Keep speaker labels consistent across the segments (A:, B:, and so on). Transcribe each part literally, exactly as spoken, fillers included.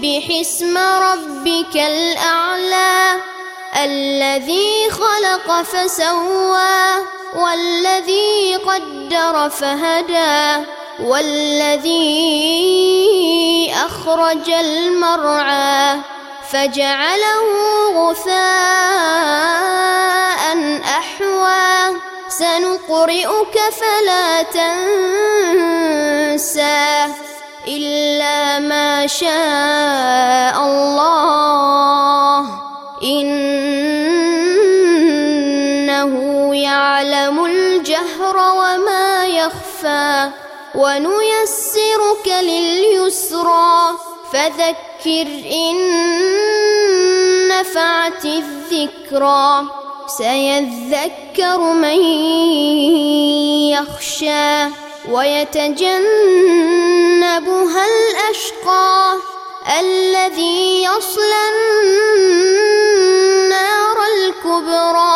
A: سبح اسم ربك الأعلى الذي خلق فسوى والذي قدر فهدى والذي أخرج المرعى فجعله غثاء أحوى سنقرئك فلا تنسى إلا ما شاء الله إنه يعلم الجهر وما يخفى ونيسرك لليسرى فذكر إن نفعت الذكرى سيذكر من يخشى ويتجنبها الأشقى الذي يصلى النار الكبرى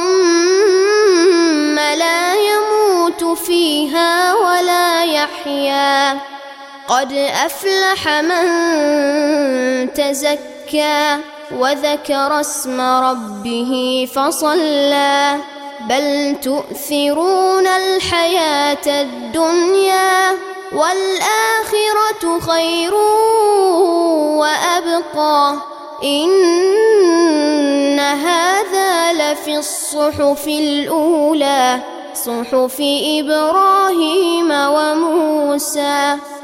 A: ثم لا يموت فيها ولا يحيا قد أفلح من تزكى وذكر اسم ربه فصلى بل تؤثرون الحياة الدنيا والآخرة خير وأبقى إن هذا لفي الصحف الأولى صحف إبراهيم وموسى.